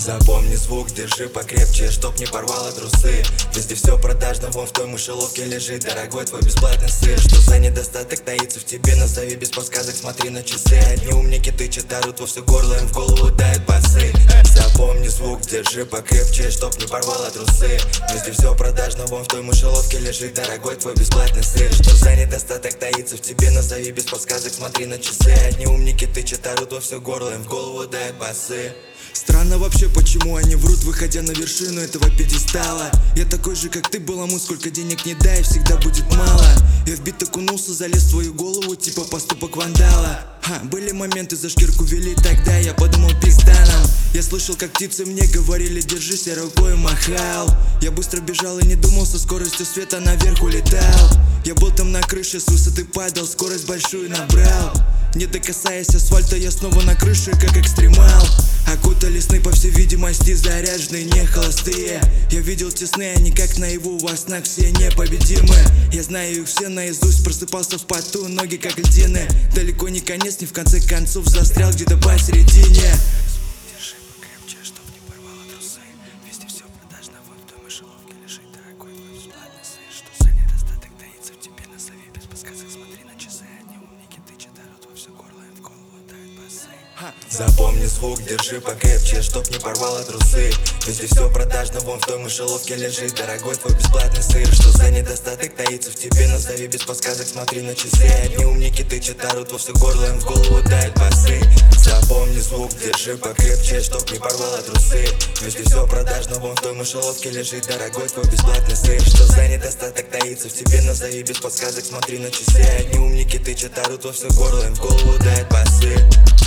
Запомни звук, держи покрепче, чтоб не порвало трусы. Везде все продажно, вон в той мышеловке лежит дорогой твой бесплатный сыр. Что за недостаток таится в тебе, назови без подсказок, смотри на часы. Одни умники тычат, орут во все горло, им в голову дают басы. Запомни звук, держи покрепче, чтоб не порвало трусы. Везде все продажно, вон в той мышеловке лежит дорогой твой бесплатный сыр. Что за недостаток таится в тебе, назови без подсказок, смотри на часы. Одни умники тычат, орут во все горло, им в голову дают басы. Странно вообще, почему они врут, выходя на вершину этого пьедестала. Я такой же, как ты, баламут, сколько денег не дай, всегда будет мало. Я в бит окунулся, залез в твою голову, типа поступок вандала. Были моменты, за шкирку вели, тогда я подумал, пизда нам. Я слышал, как птицы мне говорили, держись, я рукой махал. Я быстро бежал и не думал, со скоростью света наверх улетал. Я был там на крыше, с высоты падал, скорость большую набрал. Не докасаясь асфальта, я снова на крыше, как экстремал. Окутали сны, по всей видимости, заряженные, не холостые. Я видел те сны, они как наяву, во снах все непобедимы. Я знаю их все наизусть, просыпался в поту, ноги как льдины. Далеко не конец, не в конце концов, застрял где-то посередине. Держи покрепче, чтоб не порвало трусы. Везде все продажно, вон в той мышеловке лежит дорогой твой бесплатный сыр. Что за недостаток таится в тебе, назови без подсказок, смотри на часы. Одни умники тычат, орут во все горло, им в голову дают басы. Запомни звук, держи покрепче, чтоб не порвало трусы. Везде все продажно, вон в той мышеловке лежит дорогой твой бесплатный сыр. Что за недостаток таится в тебе, назови без подсказок, смотри на часы. Одни умники тычат, орут во все горло, им в голову дают басы. Запомни звук, держи покрепче, чтоб не порвало трусы. Везде все продажно, вон в той мышеловке лежит дорогой твой бесплатный сыр. Что за недостаток таится в тебе, назови без подсказок, смотри на часы. Одни умники тычат, орут во все горло, им в голову дают басы.